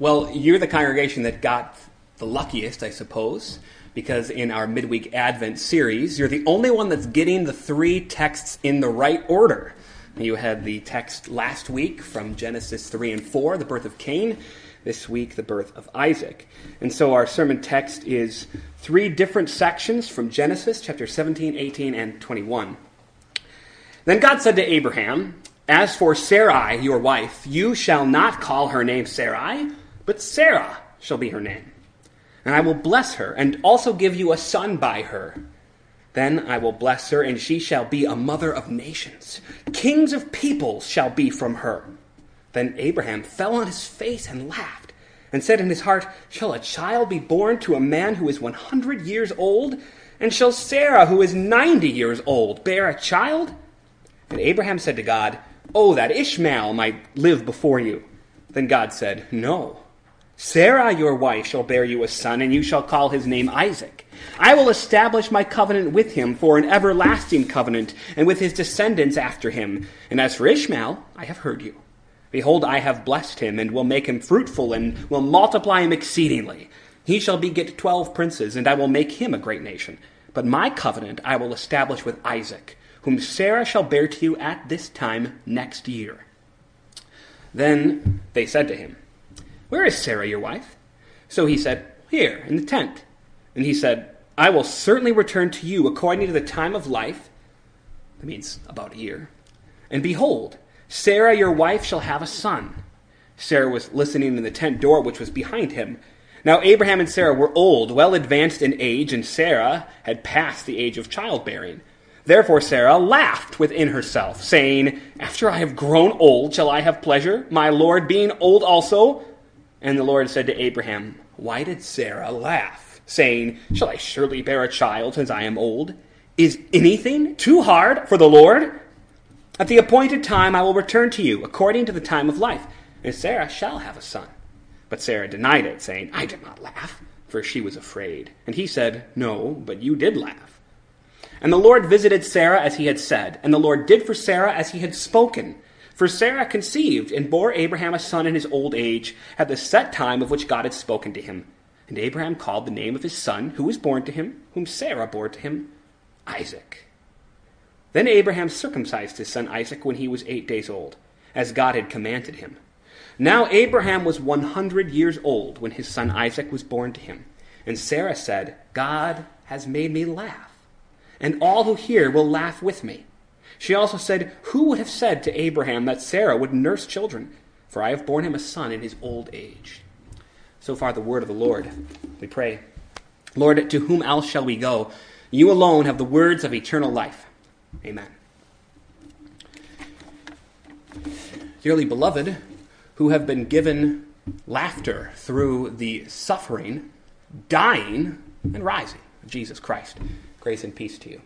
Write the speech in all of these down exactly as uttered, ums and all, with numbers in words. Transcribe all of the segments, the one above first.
Well, you're the congregation that got the luckiest, I suppose, because in our midweek Advent series, you're the only one that's getting the three texts in the right order. You had the text last week from Genesis three and four, the birth of Cain. This week, the birth of Isaac. And so our sermon text is three different sections from Genesis, chapter seventeen, eighteen, and twenty-one. Then God said to Abraham, "As for Sarai, your wife, you shall not call her name Sarai, but Sarah shall be her name. And I will bless her, and also give you a son by her. Then I will bless her, and she shall be a mother of nations. Kings of peoples shall be from her." Then Abraham fell on his face and laughed, and said in his heart, "Shall a child be born to a man who is one hundred years old? And shall Sarah, who is ninety years old, bear a child?" And Abraham said to God, "Oh, that Ishmael might live before you." Then God said, "No. Sarah, your wife, shall bear you a son, and you shall call his name Isaac. I will establish my covenant with him for an everlasting covenant, and with his descendants after him. And as for Ishmael, I have heard you. Behold, I have blessed him, and will make him fruitful, and will multiply him exceedingly. He shall beget twelve princes, and I will make him a great nation. But my covenant I will establish with Isaac, whom Sarah shall bear to you at this time next year." Then they said to him, "Where is Sarah, your wife?" So he said, "Here, in the tent." And he said, "I will certainly return to you according to the time of life." That means about a year. "And behold, Sarah, your wife, shall have a son." Sarah was listening in the tent door, which was behind him. Now Abraham and Sarah were old, well advanced in age, and Sarah had passed the age of childbearing. Therefore Sarah laughed within herself, saying, "After I have grown old, shall I have pleasure, my Lord being old also?" And the Lord said to Abraham, "Why did Sarah laugh, saying, 'Shall I surely bear a child since I am old?' Is anything too hard for the Lord? At the appointed time I will return to you, according to the time of life, and Sarah shall have a son." But Sarah denied it, saying, "I did not laugh," for she was afraid. And he said, "No, but you did laugh." And the Lord visited Sarah as he had said, and the Lord did for Sarah as he had spoken. For Sarah conceived and bore Abraham a son in his old age, at the set time of which God had spoken to him. And Abraham called the name of his son, who was born to him, whom Sarah bore to him, Isaac. Then Abraham circumcised his son Isaac when he was eight days old, as God had commanded him. Now Abraham was one hundred years old when his son Isaac was born to him. And Sarah said, "God has made me laugh, and all who hear will laugh with me." She also said, "Who would have said to Abraham that Sarah would nurse children? For I have borne him a son in his old age." So far the word of the Lord. We pray. Lord, to whom else shall we go? You alone have the words of eternal life. Amen. Dearly beloved, who have been given laughter through the suffering, dying, and rising of Jesus Christ, grace and peace to you.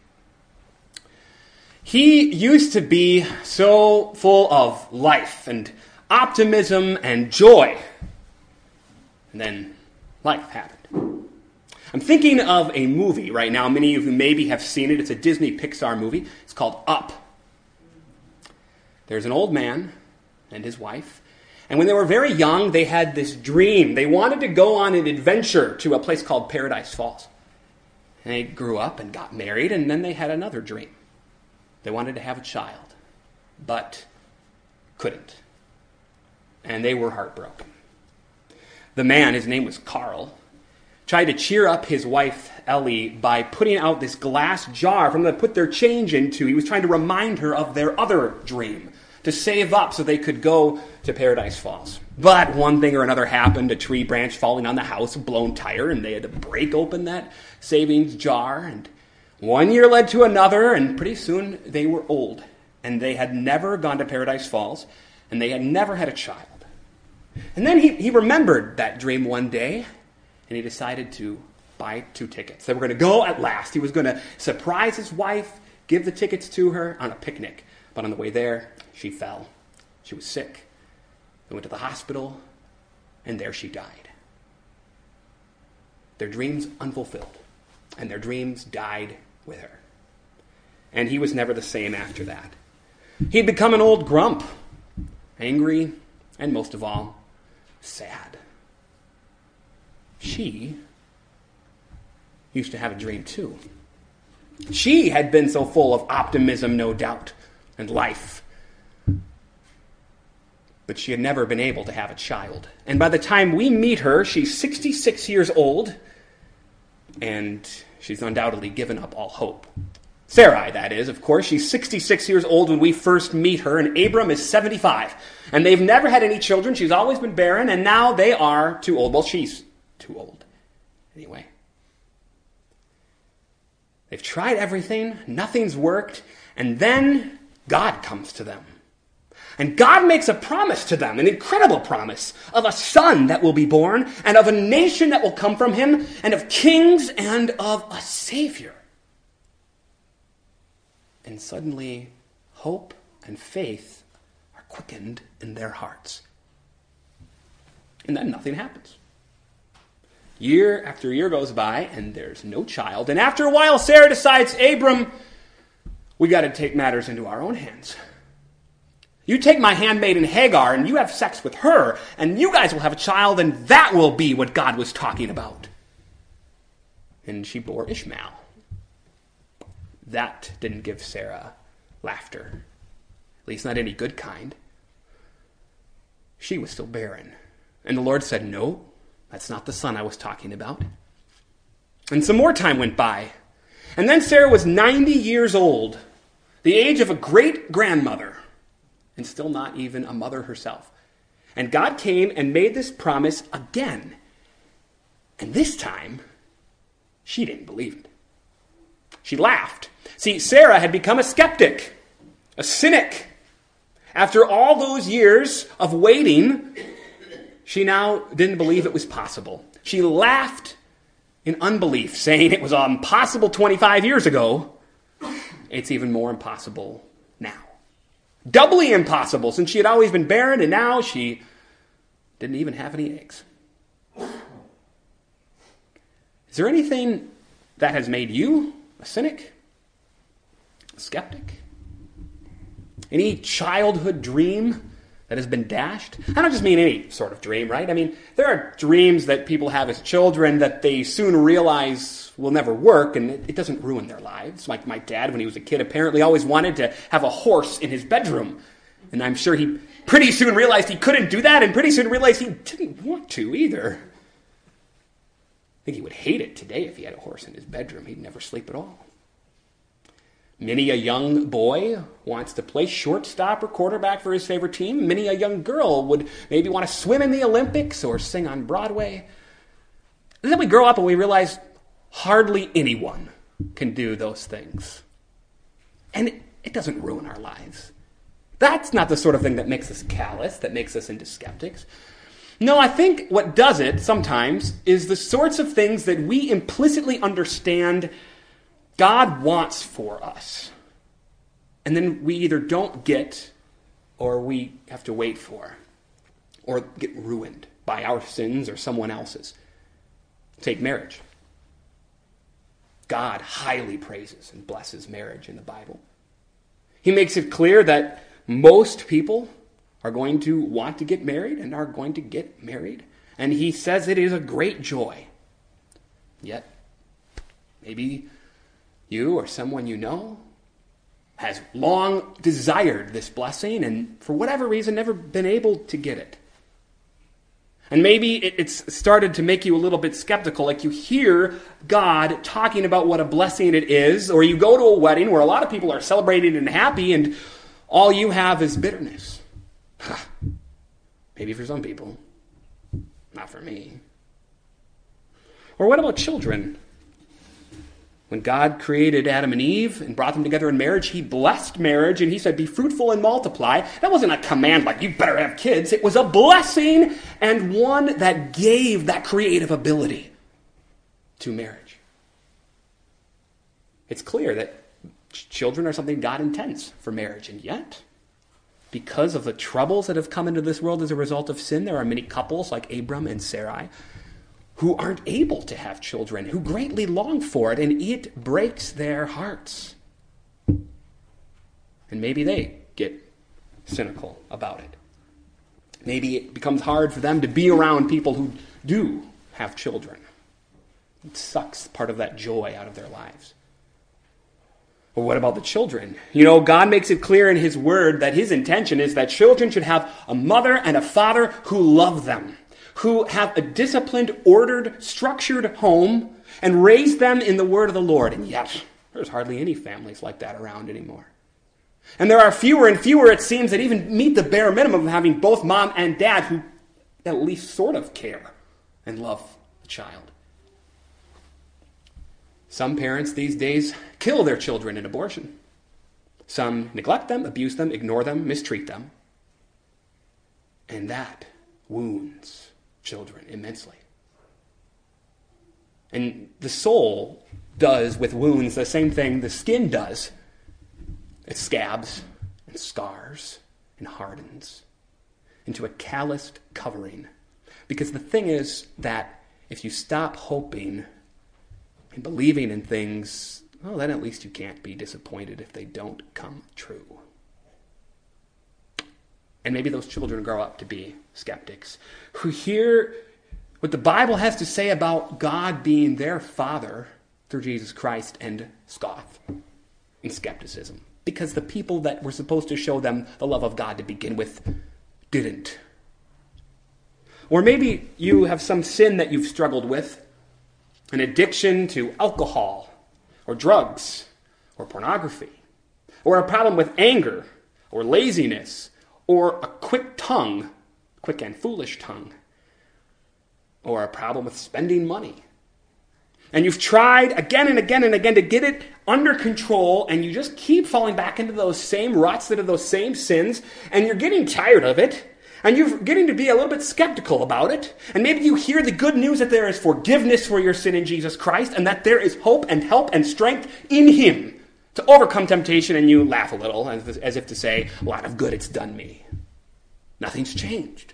He used to be so full of life and optimism and joy. And then life happened. I'm thinking of a movie right now. Many of you maybe have seen it. It's a Disney Pixar movie. It's called Up. There's an old man and his wife. And when they were very young, they had this dream. They wanted to go on an adventure to a place called Paradise Falls. And they grew up and got married, and then they had another dream. They wanted to have a child, but couldn't. And they were heartbroken. The man, his name was Carl, tried to cheer up his wife, Ellie, by putting out this glass jar for them to put their change into. He was trying to remind her of their other dream, to save up so they could go to Paradise Falls. But one thing or another happened, a tree branch falling on the house, a blown tire, and they had to break open that savings jar. And one year led to another, and pretty soon they were old. And they had never gone to Paradise Falls, and they had never had a child. And then he, he remembered that dream one day, and he decided to buy two tickets. They were going to go at last. He was going to surprise his wife, give the tickets to her on a picnic. But on the way there, she fell. She was sick. They went to the hospital, and there she died. Their dreams unfulfilled, and their dreams died with her. And he was never the same after that. He'd become an old grump, angry, and most of all, sad. she used to have a dream too. She had been so full of optimism, no doubt, and life. But she had never been able to have a child. And by the time we meet her, she's sixty-six years old, and she's undoubtedly given up all hope. Sarai, that is, of course. She's sixty-six years old when we first meet her, and Abram is seventy-five. And they've never had any children. She's always been barren, and now they are too old. Well, she's too old. Anyway. They've tried everything. Nothing's worked. And then God comes to them. And God makes a promise to them, an incredible promise, of a son that will be born, and of a nation that will come from him, and of kings, and of a Savior. And suddenly, hope and faith are quickened in their hearts. And then nothing happens. Year after year goes by, and there's no child. And after a while, Sarah decides, Abram, we got to take matters into our own hands. You take my handmaiden Hagar, and you have sex with her, and you guys will have a child, and that will be what God was talking about. And she bore Ishmael. That didn't give Sarah laughter, at least not any good kind. She was still barren. And the Lord said, no, that's not the son I was talking about. And some more time went by. And then Sarah was ninety years old, the age of a great-grandmother, and still not even a mother herself. And God came and made this promise again. And this time, she didn't believe it. She laughed. See, Sarah had become a skeptic, a cynic. After all those years of waiting, she now didn't believe it was possible. She laughed in unbelief, saying it was impossible twenty-five years ago. It's even more impossible now. Doubly impossible, since she had always been barren, and now she didn't even have any eggs. Is there anything that has made you a cynic? A skeptic? Any childhood dream that has been dashed? I don't just mean any sort of dream, right? I mean, there are dreams that people have as children that they soon realize will never work, and it, it doesn't ruin their lives. Like my dad, when he was a kid, apparently always wanted to have a horse in his bedroom. And I'm sure he pretty soon realized he couldn't do that, and pretty soon realized he didn't want to either. I think he would hate it today if he had a horse in his bedroom. He'd never sleep at all. Many a young boy wants to play shortstop or quarterback for his favorite team. Many a young girl would maybe want to swim in the Olympics or sing on Broadway. And then we grow up and we realize hardly anyone can do those things. And it, it doesn't ruin our lives. That's not the sort of thing that makes us callous, that makes us into skeptics. No, I think what does it sometimes is the sorts of things that we implicitly understand God wants for us. And then we either don't get or we have to wait for or get ruined by our sins or someone else's. Take marriage. God highly praises and blesses marriage in the Bible. He makes it clear that most people are going to want to get married and are going to get married. And he says it is a great joy. Yet, maybe you or someone you know has long desired this blessing and for whatever reason never been able to get it. And maybe it, it's started to make you a little bit skeptical, like you hear God talking about what a blessing it is, or you go to a wedding where a lot of people are celebrating and happy and all you have is bitterness. Maybe for some people, not for me. Or what about children? When God created Adam and Eve and brought them together in marriage, he blessed marriage and he said, be fruitful and multiply. That wasn't a command like, you better have kids. It was a blessing and one that gave that creative ability to marriage. It's clear that ch- children are something God intends for marriage. And yet, because of the troubles that have come into this world as a result of sin, there are many couples like Abram and Sarai who aren't able to have children, who greatly long for it, and it breaks their hearts. And maybe they get cynical about it. Maybe it becomes hard for them to be around people who do have children. It sucks part of that joy out of their lives. But what about the children? You know, God makes it clear in his word that his intention is that children should have a mother and a father who love them, who have a disciplined, ordered, structured home, and raise them in the word of the Lord. And yet, there's hardly any families like that around anymore. And there are fewer and fewer, it seems, that even meet the bare minimum of having both mom and dad who at least sort of care and love the child. Some parents these days kill their children in abortion. Some neglect them, abuse them, ignore them, mistreat them. And that wounds children immensely. And the soul does with wounds the same thing the skin does. It scabs and scars and hardens into a calloused covering. Because the thing is that if you stop hoping and believing in things, well, then at least you can't be disappointed if they don't come true. And maybe those children grow up to be skeptics who hear what the Bible has to say about God being their Father through Jesus Christ and scoff in skepticism. Because the people that were supposed to show them the love of God to begin with didn't. Or maybe you have some sin that you've struggled with, an addiction to alcohol or drugs or pornography, or a problem with anger or laziness or a quick tongue, quick and foolish tongue, or a problem with spending money. And you've tried again and again and again to get it under control, and you just keep falling back into those same ruts, into those same sins, and you're getting tired of it, and you're getting to be a little bit skeptical about it, and maybe you hear the good news that there is forgiveness for your sin in Jesus Christ, and that there is hope and help and strength in him to overcome temptation, and you laugh a little, as, as if to say, a lot of good it's done me. Nothing's changed.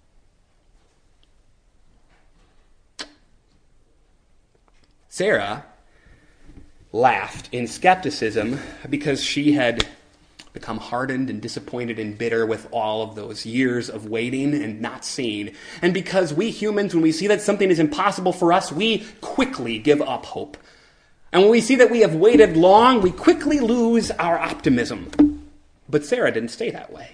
Sarah laughed in skepticism because she had become hardened and disappointed and bitter with all of those years of waiting and not seeing. And because we humans, when we see that something is impossible for us, we quickly give up hope. And when we see that we have waited long, we quickly lose our optimism. But Sarah didn't stay that way.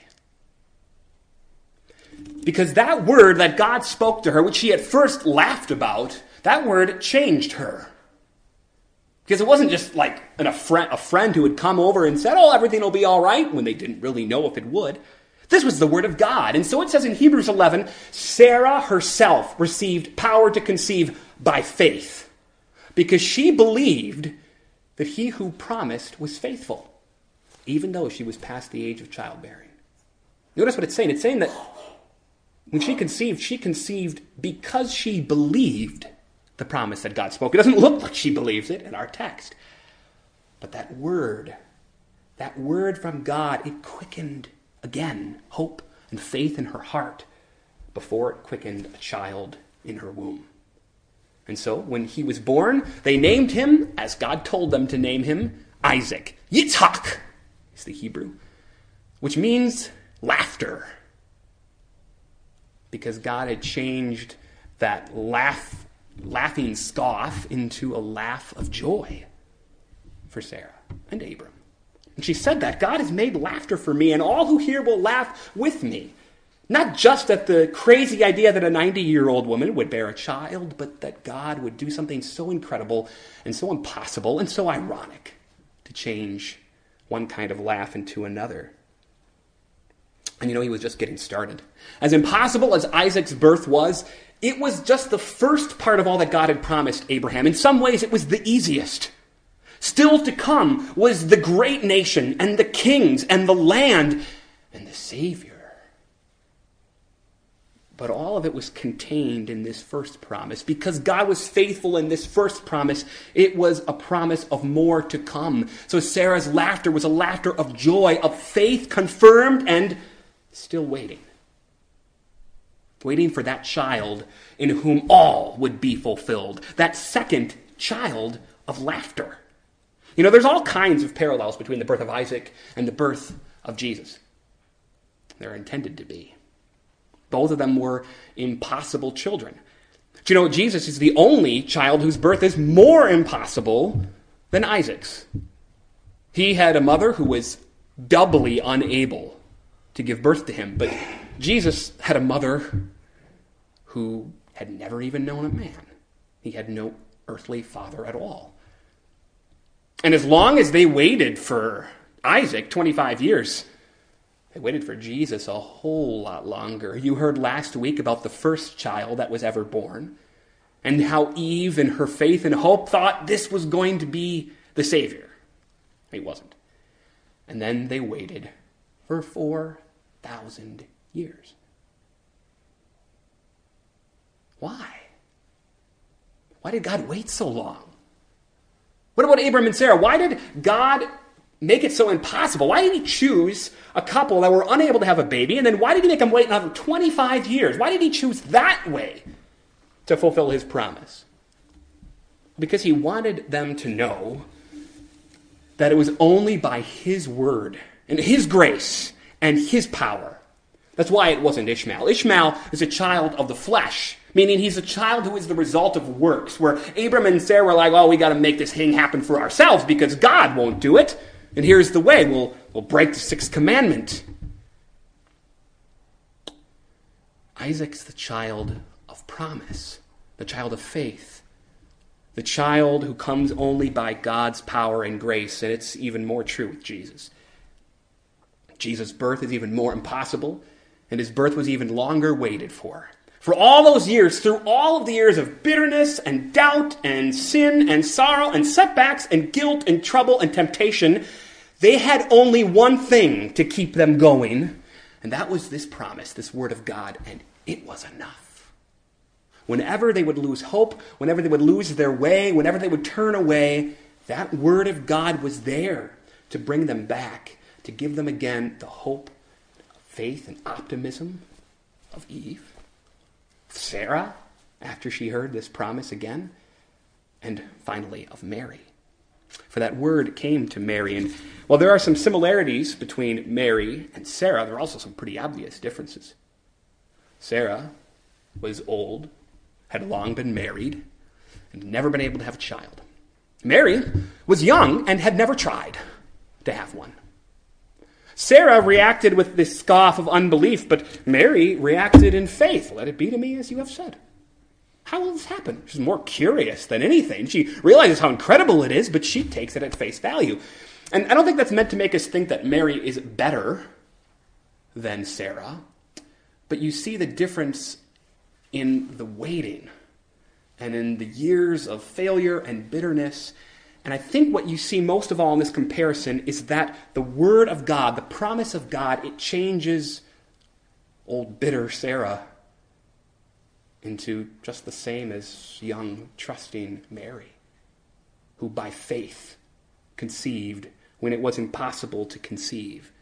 Because that word that God spoke to her, which she at first laughed about, that word changed her. Because it wasn't just like an, a, friend, a friend who had come over and said, oh, everything will be all right, when they didn't really know if it would. This was the word of God. And so it says in Hebrews eleven, Sarah herself received power to conceive by faith, because she believed that he who promised was faithful, even though she was past the age of childbearing. Notice what it's saying. It's saying that when she conceived, she conceived because she believed the promise that God spoke. It doesn't look like she believes it in our text. But that word, that word from God, it quickened again hope and faith in her heart before it quickened a child in her womb. And so when he was born, they named him, as God told them to name him, Isaac. Yitzhak is the Hebrew, which means laughter. Because God had changed that laugh laughing scoff into a laugh of joy for Sarah and Abram. And she said that God has made laughter for me, and all who hear will laugh with me. Not just at the crazy idea that a ninety-year-old woman would bear a child, but that God would do something so incredible and so impossible and so ironic to change one kind of laugh into another. And you know, he was just getting started. As impossible as Isaac's birth was, it was just the first part of all that God had promised Abraham. In some ways, it was the easiest. Still to come was the great nation and the kings and the land and the Savior. But all of it was contained in this first promise. Because God was faithful in this first promise, it was a promise of more to come. So Sarah's laughter was a laughter of joy, of faith confirmed and still waiting. Waiting for that child in whom all would be fulfilled. That second child of laughter. You know, there's all kinds of parallels between the birth of Isaac and the birth of Jesus. There are intended to be. Both of them were impossible children. Do you know Jesus is the only child whose birth is more impossible than Isaac's? He had a mother who was doubly unable to give birth to him, but Jesus had a mother who had never even known a man. He had no earthly father at all. And as long as they waited for Isaac, twenty-five years, they waited for Jesus a whole lot longer. You heard last week about the first child that was ever born, and how Eve, in her faith and hope, thought this was going to be the Savior. It wasn't. And then they waited for four thousand years. Why? Why did God wait so long? What about Abram and Sarah? Why did God make it so impossible? Why did he choose a couple that were unable to have a baby? And then why did he make them wait another twenty-five years? Why did he choose that way to fulfill his promise? Because he wanted them to know that it was only by his word and his grace and his power. That's why it wasn't Ishmael. Ishmael is a child of the flesh, meaning he's a child who is the result of works, where Abram and Sarah were like, oh, we got to make this thing happen for ourselves because God won't do it. And here's the way. We'll, we'll break the sixth commandment. Isaac's the child of promise, the child of faith, the child who comes only by God's power and grace, and it's even more true with Jesus. Jesus' birth is even more impossible, and his birth was even longer waited for. For all those years, through all of the years of bitterness and doubt and sin and sorrow and setbacks and guilt and trouble and temptation, they had only one thing to keep them going, and that was this promise, this word of God, and it was enough. Whenever they would lose hope, whenever they would lose their way, whenever they would turn away, that word of God was there to bring them back, to give them again the hope, faith, and optimism of Eve, Sarah, after she heard this promise again, and finally of Mary. For that word came to Mary, and while there are some similarities between Mary and Sarah, there are also some pretty obvious differences. Sarah was old, had long been married, and never been able to have a child. Mary was young and had never tried to have one. Sarah reacted with this scoff of unbelief, but Mary reacted in faith. Let it be to me as you have said. How will this happen? She's more curious than anything. She realizes how incredible it is, but she takes it at face value. And I don't think that's meant to make us think that Mary is better than Sarah, but you see the difference in the waiting and in the years of failure and bitterness. And I think what you see most of all in this comparison is that the word of God, the promise of God, it changes old bitter Sarah into just the same as young, trusting Mary, who by faith conceived when it was impossible to conceive.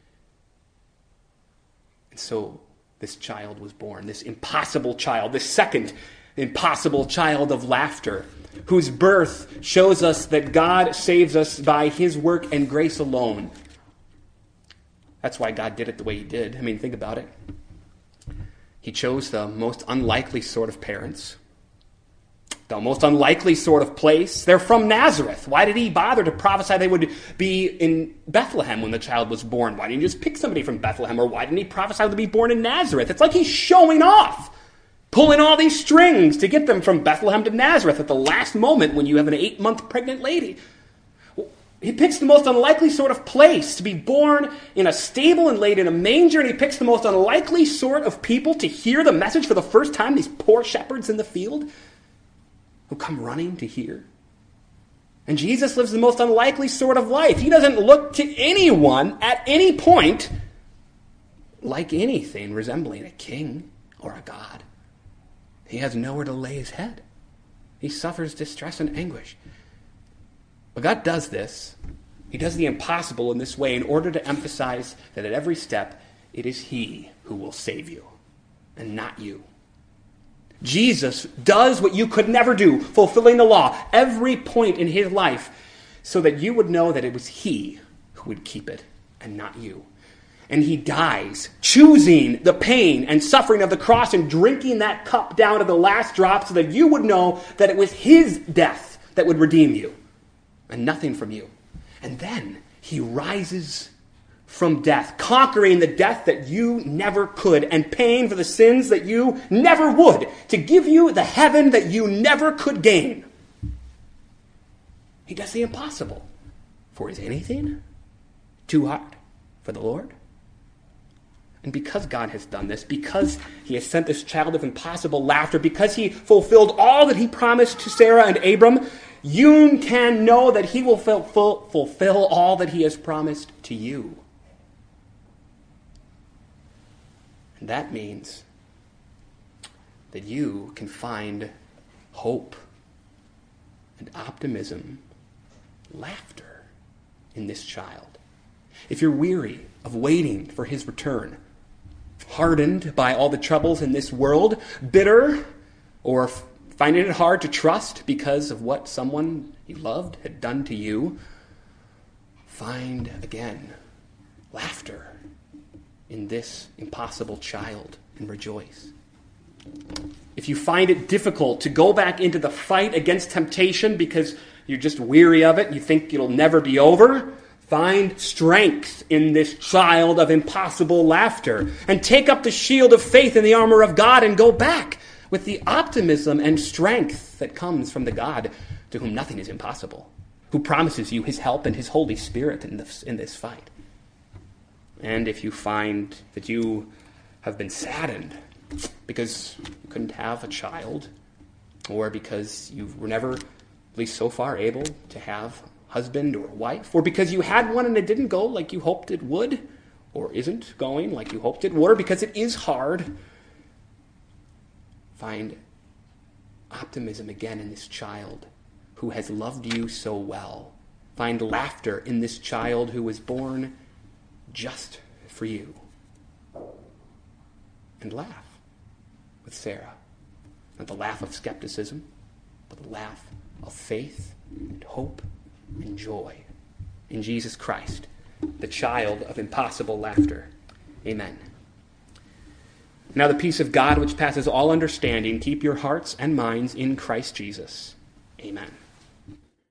And so this child was born, this impossible child, this second impossible child of laughter, whose birth shows us that God saves us by his work and grace alone. That's why God did it the way he did. I mean, think about it. He chose the most unlikely sort of parents, the most unlikely sort of place. They're from Nazareth. Why did he bother to prophesy they would be in Bethlehem when the child was born? Why didn't he just pick somebody from Bethlehem? Or why didn't he prophesy to be born in Nazareth? It's like he's showing off, pulling all these strings to get them from Bethlehem to Nazareth at the last moment when you have an eight-month pregnant lady. He picks the most unlikely sort of place to be born in a stable and laid in a manger, and he picks the most unlikely sort of people to hear the message for the first time, these poor shepherds in the field who come running to hear. And Jesus lives the most unlikely sort of life. He doesn't look to anyone at any point like anything resembling a king or a god. He has nowhere to lay his head. He suffers distress and anguish. But God does this. He does the impossible in this way in order to emphasize that at every step, it is he who will save you and not you. Jesus does what you could never do, fulfilling the law, every point in his life, so that you would know that it was he who would keep it and not you. and he dies, choosing the pain and suffering of the cross and drinking that cup down to the last drop so that you would know that it was his death that would redeem you and nothing from you. And then he rises from death, conquering the death that you never could and paying for the sins that you never would, to give you the heaven that you never could gain. He does the impossible. For is anything too hard for the Lord? And because God has done this, because he has sent this child of impossible laughter, because he fulfilled all that he promised to Sarah and Abram, you can know that he will fulfill, fulfill all that he has promised to you. And that means that you can find hope and optimism, laughter in this child. If you're weary of waiting for his return, hardened by all the troubles in this world, bitter, or finding it hard to trust because of what someone you loved had done to you, find again laughter in this impossible child and rejoice. If you find it difficult to go back into the fight against temptation because you're just weary of it, you think it'll never be over, find strength in this child of impossible laughter and take up the shield of faith and the armor of God and go back with the optimism and strength that comes from the God to whom nothing is impossible, who promises you his help and his Holy Spirit in this, in this fight. And if you find that you have been saddened because you couldn't have a child, or because you were never, at least so far, able to have husband or wife, or because you had one and it didn't go like you hoped it would, or isn't going like you hoped it would, or because it is hard, find optimism again in this child who has loved you so well. Find laughter in this child who was born just for you. And laugh with Sarah. Not the laugh of skepticism, but the laugh of faith and hope and joy in Jesus Christ, the child of impossible laughter. Amen. Now the peace of God, which passes all understanding, keep your hearts and minds in Christ Jesus. Amen.